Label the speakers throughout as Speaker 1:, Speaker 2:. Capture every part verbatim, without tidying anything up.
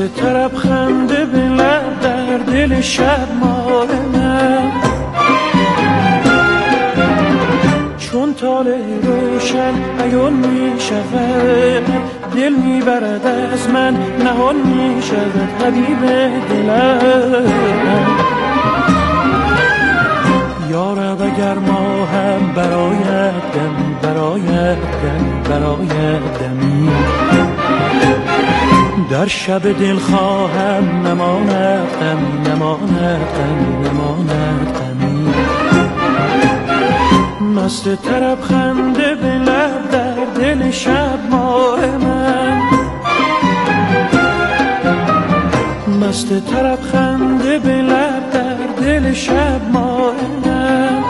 Speaker 1: مست طرب خنده به لب در دل شب ماه من، چون طالع روشن عیان می شود، دل می برد از من نهان می شود حبیب دلم. یارب اگر ما هم برایت دمی برایت دمی برایت دمی، در شب دل خواهم نماند غمی نماند غمی نماند غمی. مست طرب خنده به لب در دل شب ماه من، مست طرب خنده به لب در دل شب ماه من،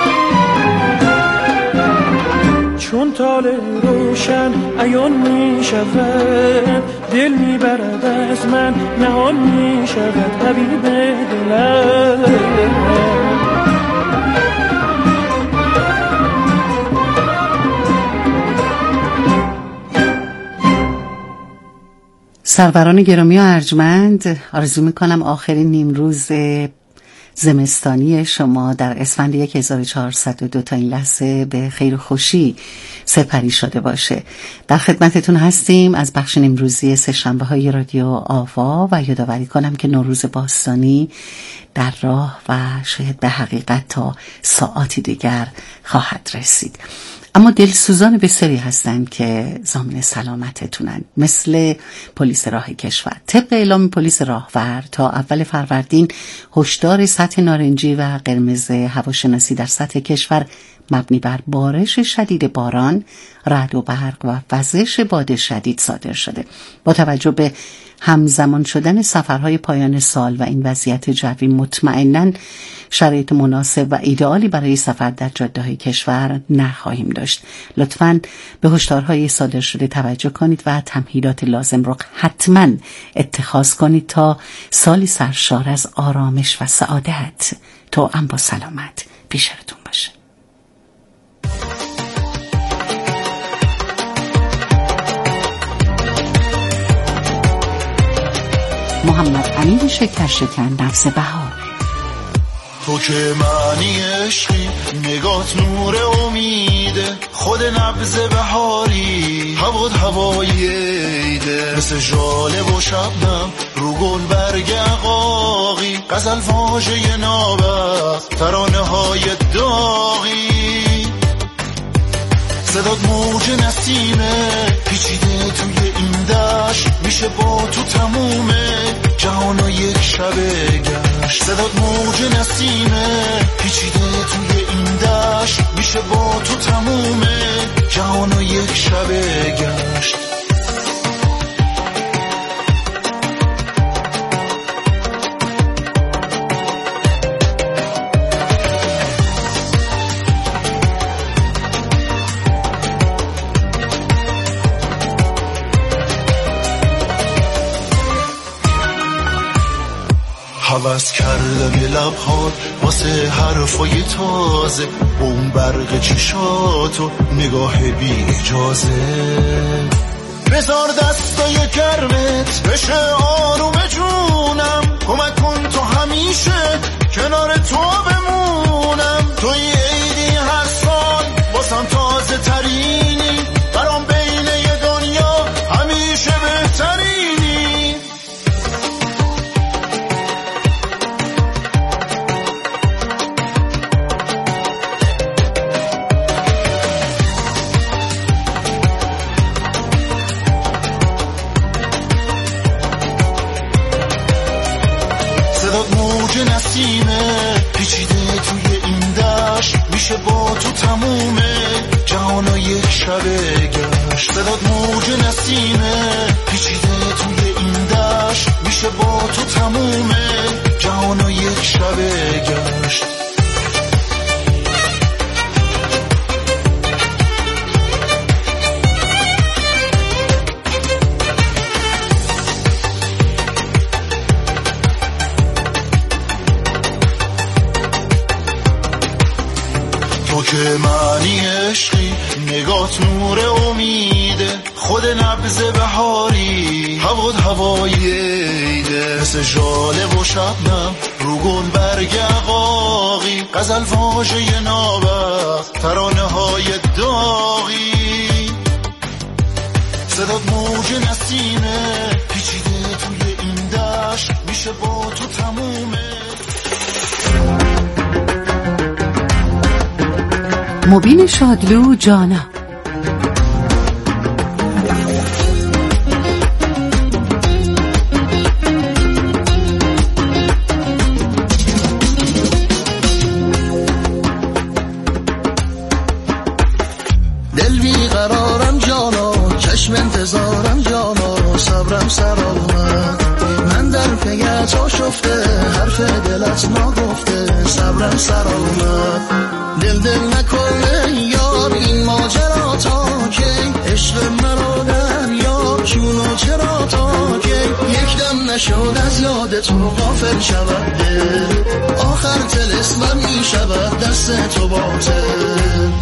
Speaker 1: چون طالع روشن عیان می شود، دل می برد از من نهان می شود حبیب دلم.
Speaker 2: سروران گرامی و ارجمند، آرزو میکنم آخرین نیمروز زمستانی شما در اسفند هزار و چهارصد و دو تا این لحظه به خیر و خوشی سپری شده باشه. در خدمتتون هستیم از بخش نیمروزی سه شنبه های رادیو آوا و یادآوری کنم که نوروز باستانی در راه و شاید به حقیقت تا ساعاتی دیگر خواهد رسید. اما دلسوزان بسیاری هستند که ضامن سلامتتونن، مثل پلیس راه کشور. طبق اعلام پلیس راهور تا اول فروردین هشدار سطح نارنجی و قرمز هواشناسی در سطح کشور مبنی بر بارش شدید باران، رعد و برق و وزش باد شدید صادر شده. با توجه به همزمان شدن سفرهای پایان سال و این وضعیت جوی، مطمئناً شرایط مناسب و ایدئالی برای سفر در جاده‌های کشور نخواهیم داشت. لطفاً به هشدارهای صادر شده توجه کنید و تمهیدات لازم را حتماً اتخاذ کنید تا سالی سرشار از آرامش و سعادت تو هم با سلامت پیشتون باشه. محمد امین شکرشکن، نفس بهار.
Speaker 3: تو که معنی عشقی، نگات نور امیده، خود نبض بهاری، هواد هوایی ایده، مثل ژاله و شبنم رو گل برگ عقاقی، غزل واژه نابخت، ترانه های داغی، صدات موج نسیمه پیچیده توی این دشت، میشه با تو تمومه جهان و یک شب گشت. صدات موج نسیمه پیچیده توی این دشت، میشه با تو تمومه جهان و یک شب گشت. حوض کردم یه لبهات واسه حرفای تازه، با اون برق چشاتو نگاه بی اجازه، بذار دستای گرمت بشه آروم جونم، کمک کن تو همیشه کنار تو بمونم، توی عیدی هر سال واسم تازه ترینی، برام بین یه دنیا همیشه بهترینی. نسیمه پیچیده توی این دشت، میشه با تو تمومه جهان و یک شب گشت. صدات موج نسیمه پیچیده توی این دشت، میشه با تو تمومه جهان و یک شب گشت. تو که معنی عشقی، نگات نور امیده، خود نبض بهاری، هواد هوای عیده، مثل ژاله و شبنم رو گل برگ عقاقی، غزل واژه نابخت ترانه های داغی، صدات موج نسیمه پیچیده توی این دشت، میشه با تو تمومه.
Speaker 2: مبین شادلو جانا.
Speaker 4: دل بیقرارم جانا، چشم انتظارم جانا، صبرم سر آمد، من در پیت آشفته، حرف دلت ناگفته، صبرم سر آمد. دل دل نکنه یار این ماجرا تا کی، عشق مرا دریا چونو چرا تا کی، یک دم نشد از یاد تو غافل شود دل، آخر طلسمم می شود دست تو باطل.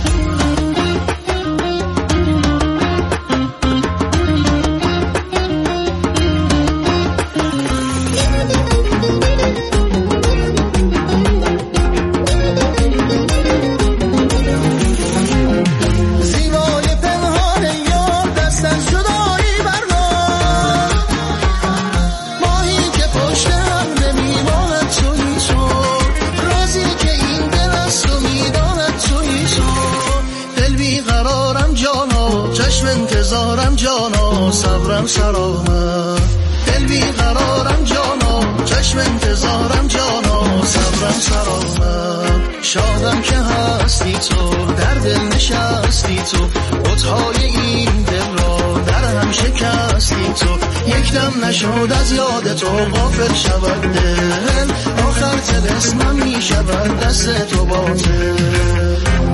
Speaker 4: انتظارم جانا، صبرم سر آمد، دل بیقرارم جانا، چشم انتظارم جانا، صبرم سر آمد. شادم که هستی تو، در دل نشستی تو، بت‌های این دل را در هم شکستی تو، یک دم نشد از یاد تو غافل شود دل، آخر طلسمم می شود دست تو باطل.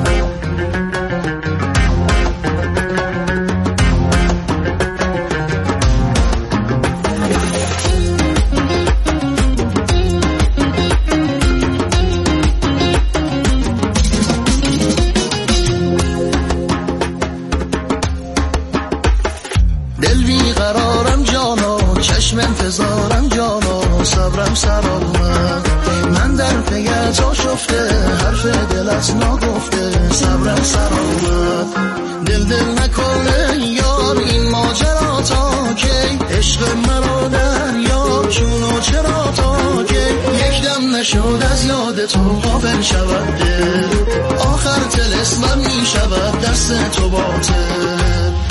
Speaker 4: انتظارم جانا، صبرم سر آمد، من در پیت آشفته، حرف دلت ناگفته، صبرم سر آمد. دل دل نکنه یار این ماجرا تا کی، عشق مرا دریا چونو چرا تا کی، یک دم نشد از یاد تو غافل شود دل، آخر طلسمم می شود دست تو باطل.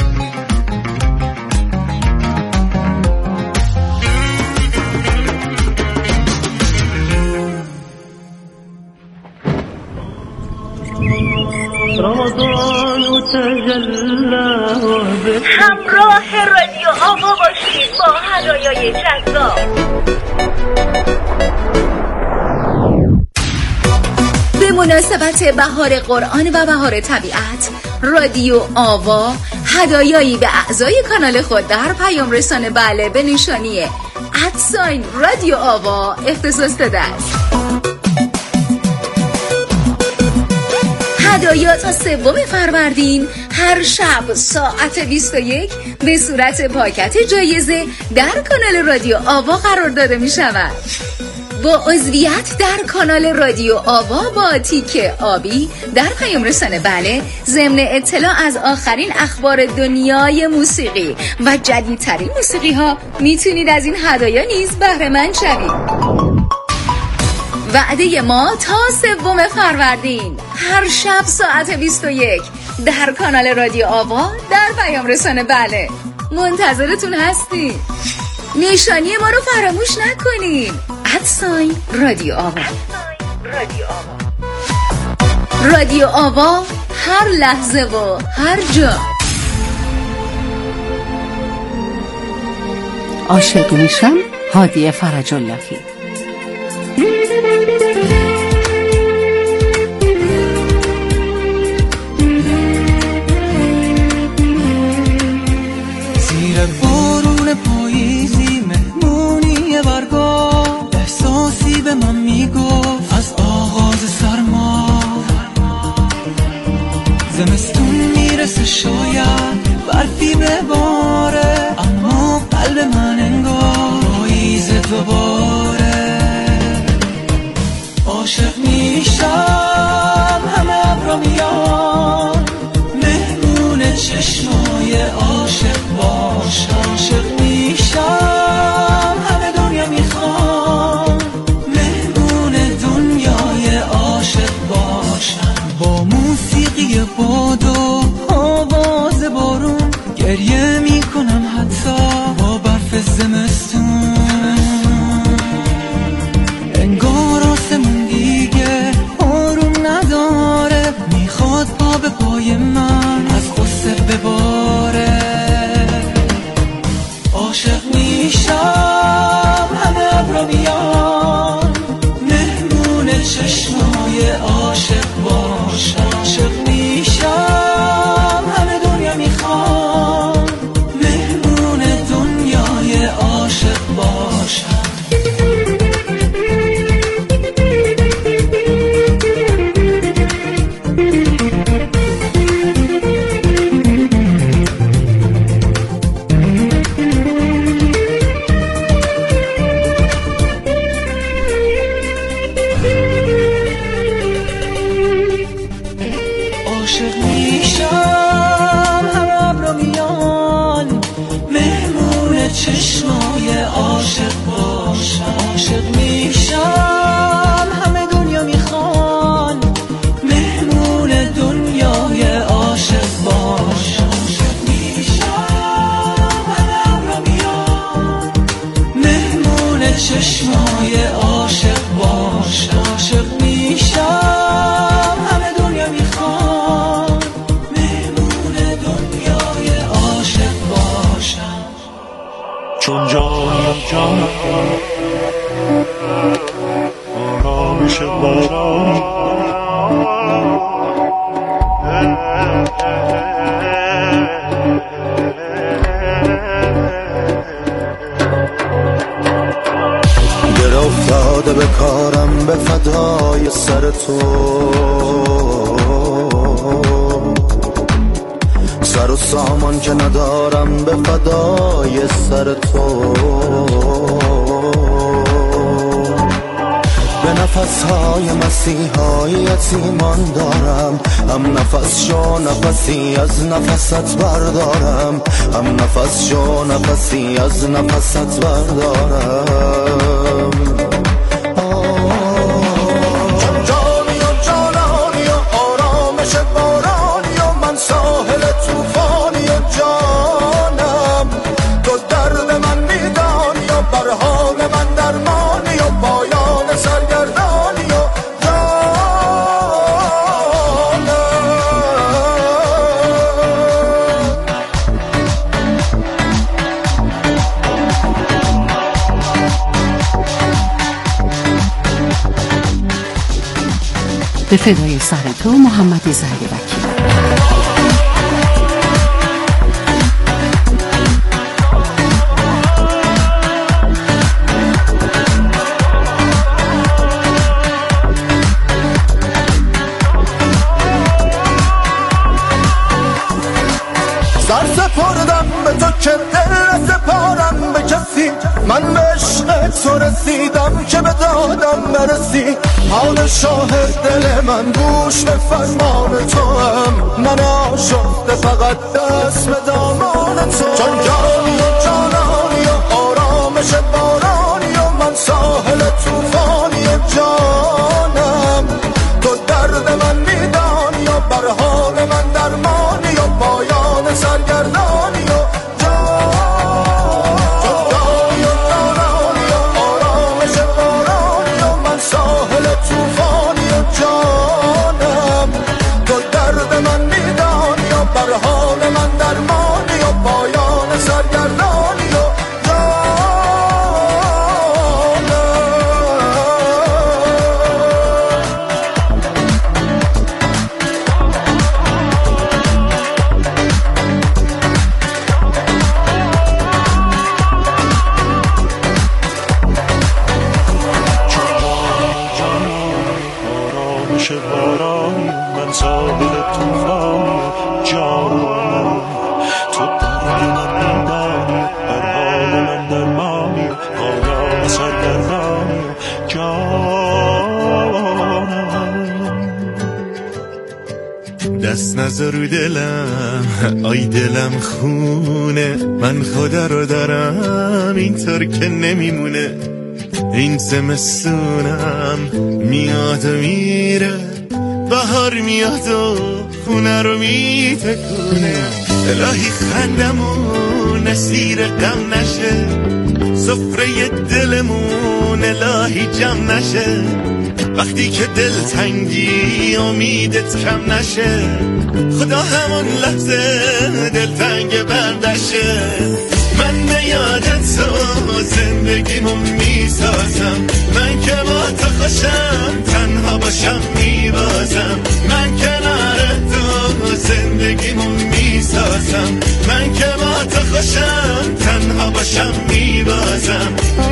Speaker 5: همراه رادیو آوا باشید با هدایای جذاب. به مناسبت بهار قرآن و بهار طبیعت، رادیو آوا هدایایی به اعضای کانال خود در پیام رسانه بله به نشانی ادساین رادیو آوا اختصاص داده است. هدایا تا سوم فروردین هر شب ساعت بیست و یک به صورت پاکت جایزه در کانال رادیو آوا قرار داده می شود. با عضویت در کانال رادیو آوا با تیک آبی در پیام رسانه بله، ضمن اطلاع از آخرین اخبار دنیای موسیقی و جدیدترین موسیقی ها میتونید از این هدایا نیز بهره مند شوید. وعده ما تا سوم فروردین هر شب ساعت بیست و یک در کانال رادیو آوا در پیام رسانه بله منتظرتون هستیم. نشانی ما رو فراموش نکنین، ادساین رادیو آوا. رادیو آوا هر لحظه و هر جا.
Speaker 2: عاشق میشم هادی فرج اللهی.
Speaker 6: زیر بارون پاییزی مهمونی برگاه، احساسی به من میگفت از آغاز سرما، زمستون میره برسه شاید برفی بباره، اما قلب من انگار پاییزه دوباره. عاشق میشم همه ابرا میان، مهمون چشمای عاشق باشم. عاشق میشم همه دنیا میخوام، مهمون دنیای عاشق باشم. با موسیقی باد و آواز بارون گریه میکنم حتی با برف زمستون. انگار آسمون دیگه آروم نداره، میخواد پا به پای من از غصه بباره. عاشق میشم همه ابرا میان، مهمون چشمای عاشق باشم. عاشق میشم همه دنیا میخوام، مهمون دنیای عاشق باشم. عاشق میشم همه ابرا میان، مهمون چشمای عاشق باشم. عاشق میشم همه دنیا میخوان، مهمون دنیای عاشق باشم. عاشق میشم همه ابرا میان، مهمون چشمای عاشق باشم. عاشق میشم همه دنیا میخوان، مهمون دنیای عاشق باشم.
Speaker 3: چون جانم جانم آرامش بارانی،
Speaker 4: دل افتاده به کارم به فدای سر تو، سر و سامان که ندارم به فدای سر تو. به نفسهای مسیحای یتیمان دارم، هم نفس شو نفسی از نفست بردارم، هم نفس شو نفسی از نفست بردارم. چون جانی و جانانی و آرامش بارانی و من ساحل توفانی و جانم، تو درد من میدانی و بر حال من درمانی و پایان سرگردانی و جانم.
Speaker 2: به فدای سر تو محمد زهیر وکیل.
Speaker 4: سر سپردم به تو که دل نسپارم به کسی، من به عشق تو رسیدم که به دادم برسی. حال شاهد دل من گوش به فرمان تو هم، من آشفته فقط دست به دامان تو. چون جانی و جانانی و آرامش بارانی و من ساحل توفانی جانم، تو درد من میدانی و بر حال من درمانی و پایان سرگردانی و
Speaker 3: آرامش بارانی من ساحل توفانی جانم. دست نذار رو دلم، آی دلم خونه، من خدا رو دارم اینطور که نمیمونه. این زمستونم میاد و میره، بهار میاد و خونه رو میتکونه. الهی خندمون اسیر غم نشه، سفره دلمون الهی جمع نشه. وقتی که دل تنگی امیدت کم نشه، خدا همون لحظه دل تنگ بردشه. من به یادت تو زندگیمو میسازم، من که با تو خوشم تنها باشم میبازم. من کنار تو زندگیمو میسازم، من که با تو خوشم تنها باشم میبازم.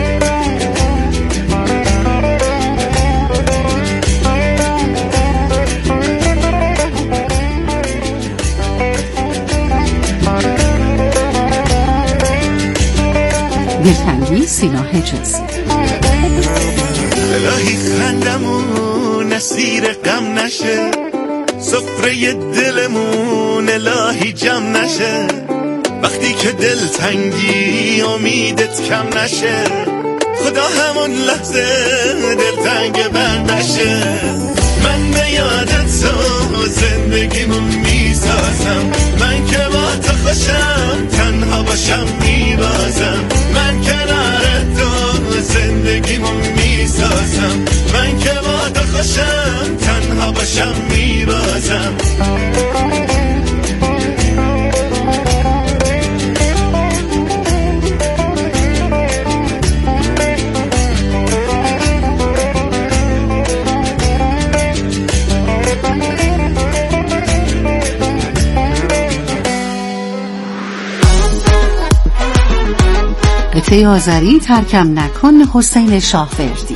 Speaker 2: دلتنگی سینا حجازی.
Speaker 3: الهی خندمون اسیر غم نشه، سفره دلمون الهی جمع نشه. وقتی که دل تنگی امیدت کم نشه، خدا همون لحظه دل تنگ بردشه. من به یادت تو زندگیمو میسازم، من که با تو خوشم تنها باشم میبازم. من کنار تو زندگیمو میسازم، من که با تو خوشم تنها باشم میبازم.
Speaker 2: قطعه آذری ترکم نکن حسین شاهوردی.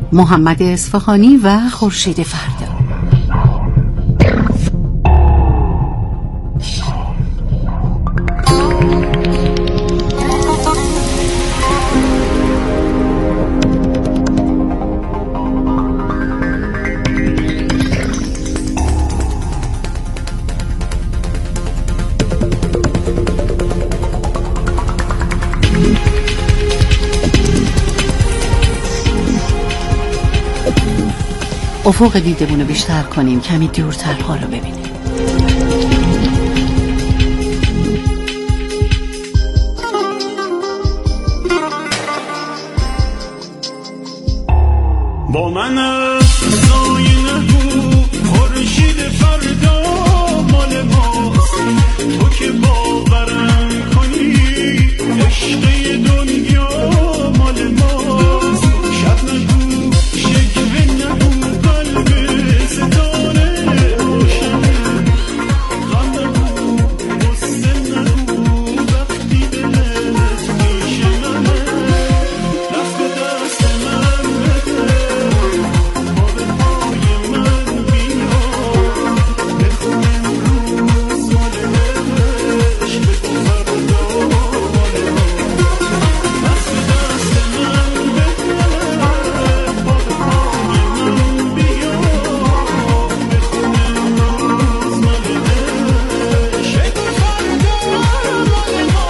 Speaker 2: محمد اصفهانی و خورشید فردا. افق دیدمون رو بیشتر کنیم، کمی دورترها رو ببینیم.
Speaker 1: با من زای نگو خورشید فردا مال ماست، تو که باورم کنی عشق دنیا مال ماست. شب نگو شکوه نگو قلب ستاره روشنه، غم نگو غصه نگو وقتی دلت میشکنه. دست به دست من بده، پا به پای من بیا، بخون امروز مال عشق، بگو فردا مال ما. دست به دست من بده، پا به پای من بیا، بخون امروز مال عشق، بگو فردا مال ما.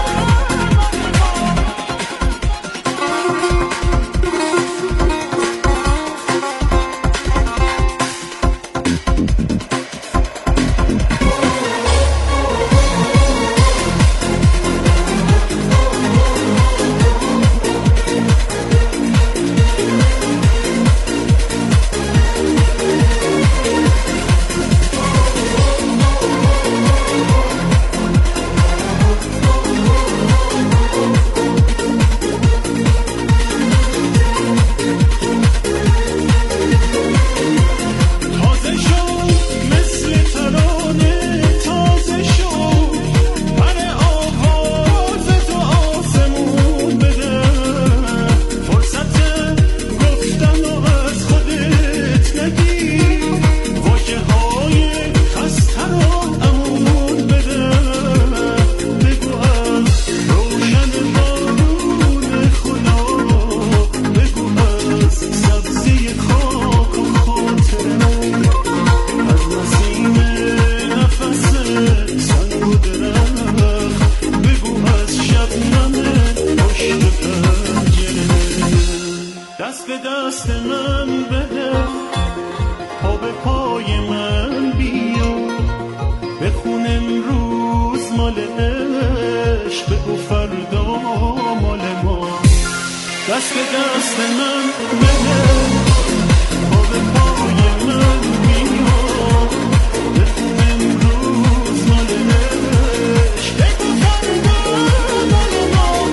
Speaker 1: تازه شو مثل ترانه، تازه شو پر آواز تو آسمون بده. فرصت گفتن و از خودت نگیر، واژه های خسته رو امون بده. بگو از روشن بارون خدا، بگو از سبزی خاک و خاطره، از نسیم نفس سنگ و درخت، بگو از شبنم پشت پنجره. دست به دست من بده، پا به پای من بیا، بخون امروز مال عشق، بگو فردا مال ما. دست به دست من بده، پا به پای من بیا، بخون امروز مال عشق، بگو فردا مال ما.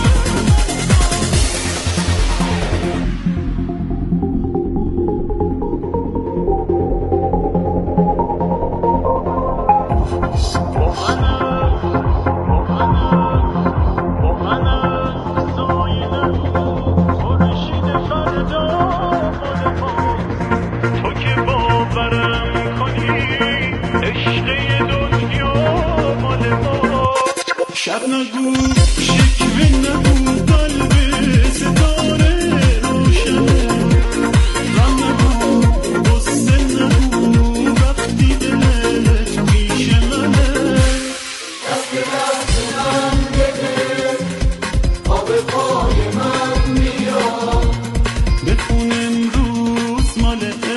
Speaker 1: تو که باورم کنی عشق دنیا مال ما. شب نگو شکوه نگو قلب ستاره روشنه، غم نگو غصه نگو وقتی دلت پیش منه. دست به دست من بده، پا به پای من بیا، بخون امروز مال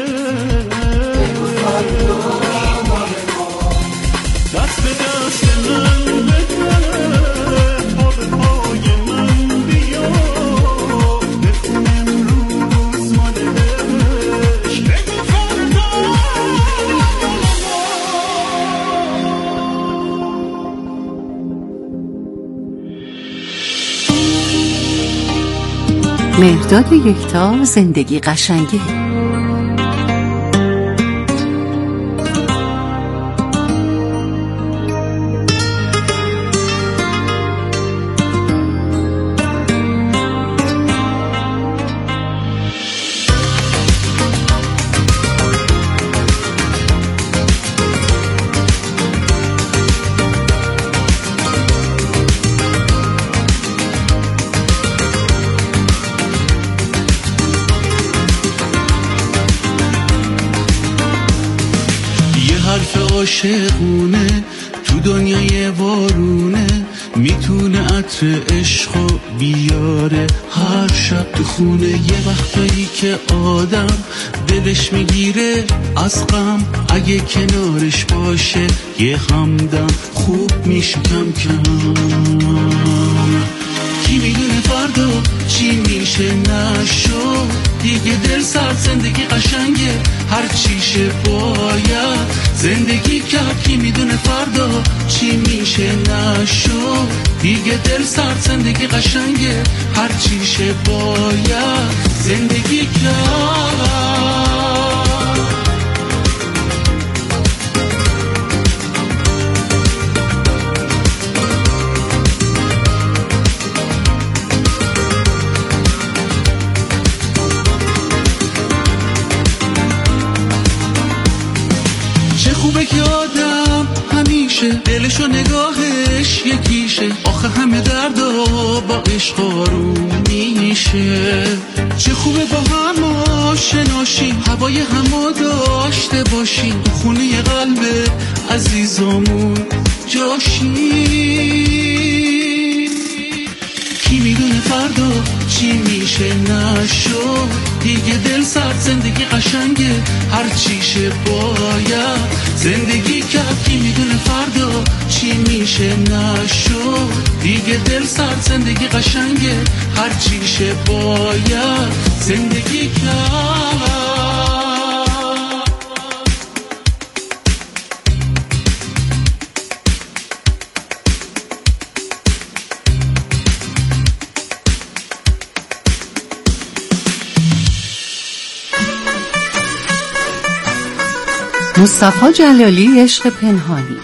Speaker 1: دست به دست من بده، پا به پای من بیا، بخون امروز مال عشق، بگو فردا.
Speaker 2: مهرداد یکتا، زندگی قشنگی.
Speaker 3: عاشقونه تو دنیای وارونه، میتونه عطر عشقو بیاره هر شب تو خونه. یه وقتایی که آدم دلش میگیره از غم، اگه کنارش باشه یه همدم خوب میشه کم کم. کی میدونه فردا چی میشه نشو، دیگه دل سرد زندگی قشنگه هر چیشه باید زندگی کرد. کی میدونه فردا چی میشه نشو، دیگه دل سرد زندگی قشنگه هر چیشه باید زندگی کرد. خوبه که آدم همیشه دلش و نگاهش یکیشه، آخه همه دردا با عشق آروم میشه. چه خوبه با هم آشناشیم، هوای همو داشته باشیم، تو خونه قلب عزیزامون جاشیم. کی میدونه فردا چی میشه نشو، دیگه دل سرد زندگی قشنگه هر چیشه باید زندگی کرد. کی میدونه فردا چی میشه نشو، دیگه دل سرد زندگی قشنگه هر چیشه باید زندگی کرد.
Speaker 2: مصطفی جلالی، عشق پنهانی.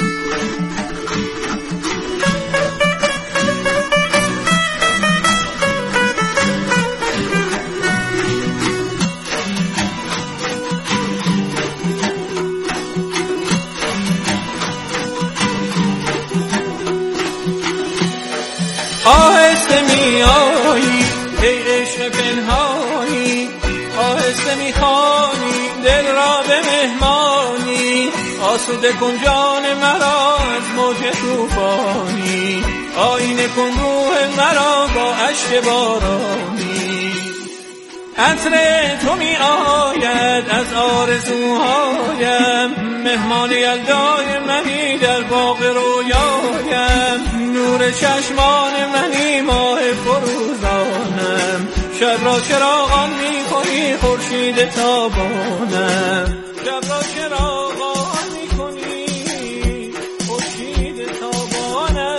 Speaker 6: آهسته می آیی ای عشق پنهانی، آهسته می خوانی دل را به مهمانی. آسوده کن جان مرا از موج طوفانی، آینه کن روح مرا با اشک بارانی. عطر تو می آید از آرزوهایم، مهمان یلدای منی در باغ رویایم. نور چشمان منی ماه فروزانم، شب را چراغان می کنی خورشید تابانم. شب را چراغان می کنی خورشید تابانم.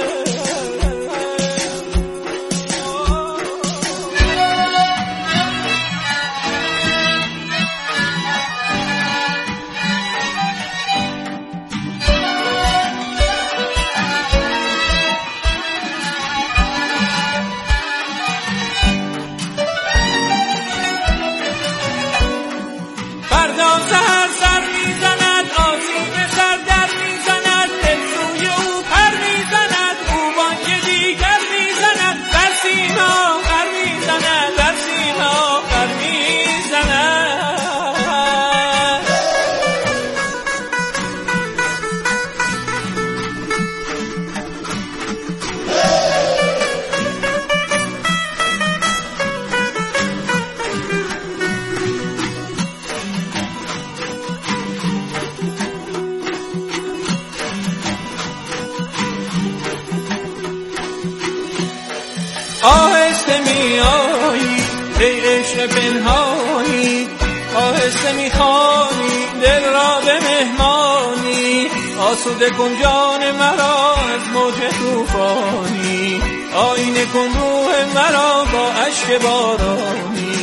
Speaker 6: سهر سر میزند آسین سر در میزند، دل سوی او پر میزند، او بانگ دیگر میزند. بر سیما پر میزند، بر سیما پر میزند. آهسته می آیی ای عشق پنهانی، آهسته می خوانی دل را به مهمانی. آسوده کن جان مرا از موج طوفانی، آینه کن روح مرا با اشک بارانی.